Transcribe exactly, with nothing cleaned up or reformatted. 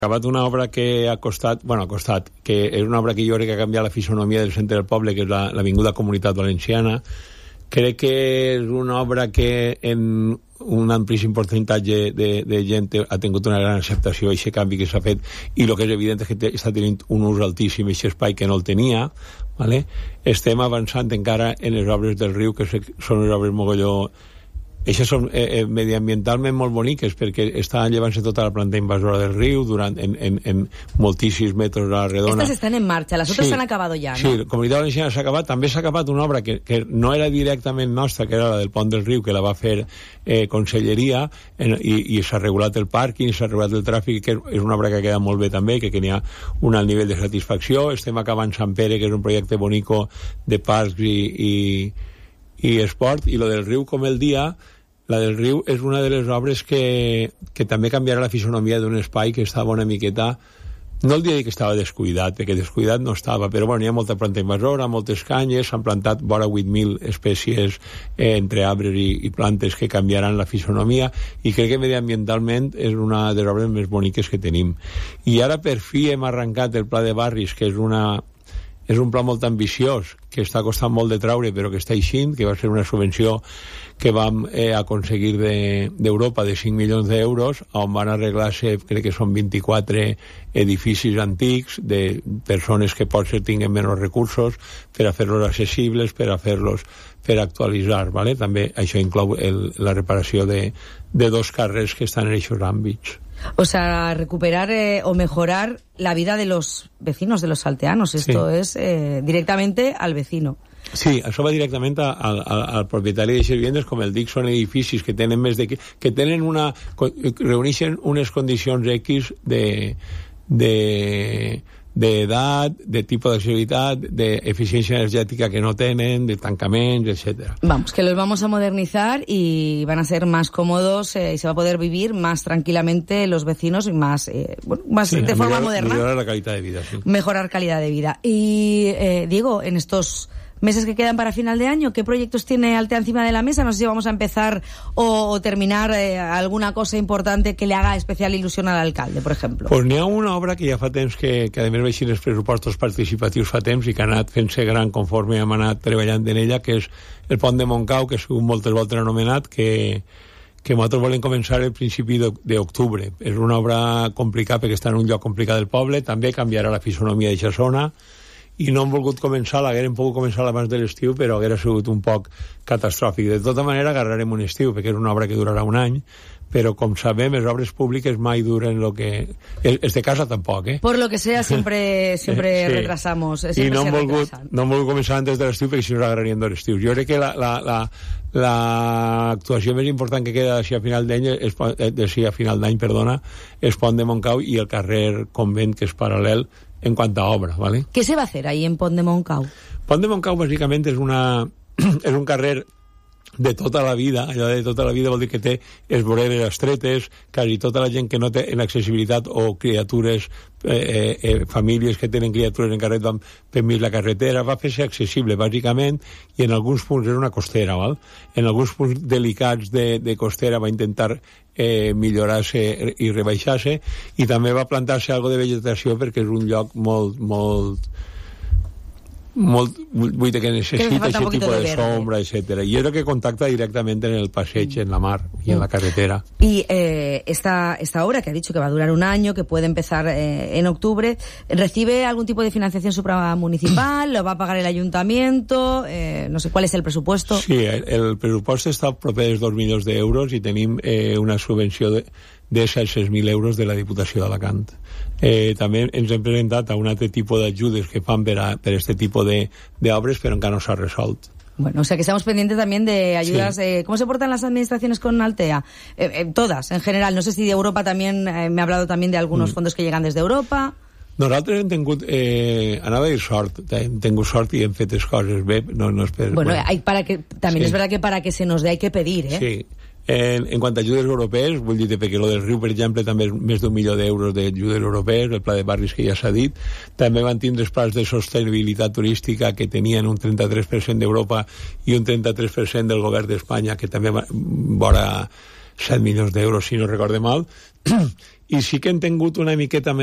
acabat una obra que ha costat, bueno, ha costat, que és una obra que jo crec que ha canviat la fisonomia del centre del poble, que és la, l'Avinguda Comunitat Valenciana. Crec que és una obra que en un amplíssim percentatge de, de gent ha tingut una gran acceptació a aquest canvi que s'ha fet, i el que és evident és que té, està tenint un ús altíssim aquest espai que no el tenia, ¿vale? Estem avançant encara en les obres del riu, que són les obres mogolló. Eixes són eh, eh, mediambientalment molt boniques, perquè està llevant-se tota la planta invasora del riu durant, en, en, en moltíssims metres a la redona. Estas están en marcha, las otras sí, se han acabado ya, ¿no? Sí, la Comunitat Valenciana s'ha acabat. També s'ha acabat una obra que, que no era directament nostra, que era la del pont del riu, que la va fer eh, Conselleria, en, i, i s'ha regulat el pàrquing, i s'ha regulat el tràfic, que és una obra que queda molt bé també, que tenia un alt nivell de satisfacció. Estem acabant Sant Pere, que és un projecte bonico de parcs i, i, i esport, i lo del riu com el dia. La del riu és una de les obres que, que també canviarà la fisonomia d'un espai que estava una miqueta, no el diré que estava descuidat, perquè descuidat no estava, però bueno, hi ha molta planta invasora, moltes canyes, s'han plantat vora vuit mil espècies eh, entre arbres i, i plantes que canviaran la fisonomia, i crec que mediambientalment és una de les obres més boniques que tenim. I ara per fi hem arrencat el Pla de Barris, que és una... és un pla molt ambiciós, que està costant molt de traure, però que està eixint, que va ser una subvenció que vam eh, aconseguir de, d'Europa de cinc milions d'euros, on van arreglar-se, crec que són vint-i-quatre edificis antics de persones que potser tinguen menys recursos, per a fer-los accessibles, per a fer-los per actualitzar, ¿vale? També això inclou el, la reparació de, de dos carrers que estan en aquests àmbits. O sea, recuperar eh, o mejorar la vida de los vecinos, de los salteanos. Esto sí. es eh, directamente al vecino. Sí, això va directament al, al, al propietari d'aquestes vivendes, com el dic, són edificis que tenen més de... que tenen una... reuneixen unes condicions X de... de d'edat, de tipus d'accessibilitat, d'eficiència energètica que no tenen, de tancaments, etcétera. Vamos, que los vamos a modernizar y van a ser más cómodos eh, y se va a poder vivir más tranquilamente los vecinos y más, eh, bueno, más sí, de forma mejorar, moderna. Mejorar la calidad de vida, sí. Mejorar calidad de vida. Y, eh, Diego, en estos meses que quedan para final de año, ¿qué proyectos tiene Altea encima de la mesa? No sé si vamos a empezar o, o terminar eh, alguna cosa importante que le haga especial ilusión al alcalde, por ejemplo. Pues n'hi ha una obra que ja fa temps que, que a més veixin els pressupostos participatius fa temps i que ha anat fent-se gran conforme hem anat treballant en ella, que és el pont de Montcau, que és moltes voltes anomenat, que que nosaltres volem començar el principi d'octubre. És una obra complicada perquè està en un lloc complicat del poble, també canviarà la fisonomia d'aquesta zona, i no hem volgut començar, l'haguérem pogut començar abans de l'estiu, però haguera sigut un poc catastròfic. De tota manera, agarrarem un estiu, perquè és una obra que durarà un any, però com sabem, les obres públiques mai duren lo que... Els de casa tampoc, eh? Por lo que sea, siempre, siempre sí. retrasamos. Siempre I no hem, volgut, retrasan. no hem volgut començar antes de l'estiu, perquè si no agarraríem de l'estiu. Jo crec que la, la, la, la actuació més important que queda d'ací a final d'any, d'ací a final d'any, perdona, és Pont de Montcau i el carrer Convent, que és paral·lel en quant a obra, ¿vale? ¿Qué se va a hacer ahí en Pont de Montcau? Pont de Montcau, bàsicament, és una és un carrer de tota la vida. Allò de tota la vida vol dir que té les voreres estretes, quasi tota la gent que no té en accessibilitat o criatures, eh, eh, famílies que tenen criatures en carret van per mig la carretera, va fer-se accessible, bàsicament, i en alguns punts és una costera, val? En alguns punts delicats de, de costera va intentar eh, millorar-se i rebaixar-se, i també va plantar-se algo de vegetació perquè és un lloc molt, molt molt, vull dir que necessita aquest tipus de, de sombra, etcétera. Y es lo que contacta directamente en el passeig, en la mar y en la carretera. Y eh, esta, esta obra, que ha dicho que va a durar un año, que puede empezar eh, en octubre, ¿recibe algún tipo de financiación supramunicipal? ¿Lo va a pagar el ayuntamiento? Eh, no sé, ¿cuál es el presupuesto? Sí, el, el presupuesto està proper dels dos milions d'euros i tenim eh, una subvenció de, de setze mil euros de la Diputació d'Alacant. Eh, també ens hem presentat a un altre tipus d'ajudes que fan per a per este tipus d'obres, però encara no s'ha resolt. Bueno, o sea que estamos pendientes también de ayudas. Sí. Eh, ¿Cómo se portan las administraciones con Altea? Eh, eh, todas, en general. No sé si de Europa también, eh, me ha hablado también de algunos mm. fondos que llegan desde Europa. Nosaltres hem tingut, eh, anava a dir sort, hem tingut sort i hem fet les coses bé. No, no és per, bueno, bueno. Hay para que, también sí. Es verdad que para que se nos dé hay que pedir, ¿eh? Sí. En, en quant a ajudes europees, vull dir perquè lo del riu, per exemple, també és més d'un milió d'euros d'ajudes europees, el pla de barris que ja s'ha dit. També van tindre els plans de sostenibilitat turística que tenien un trenta-tres per cent d'Europa i un trenta-tres per cent del govern d'Espanya, que també va vora set milions d'euros, si no recorde mal. i sí que hem tingut una miqueta més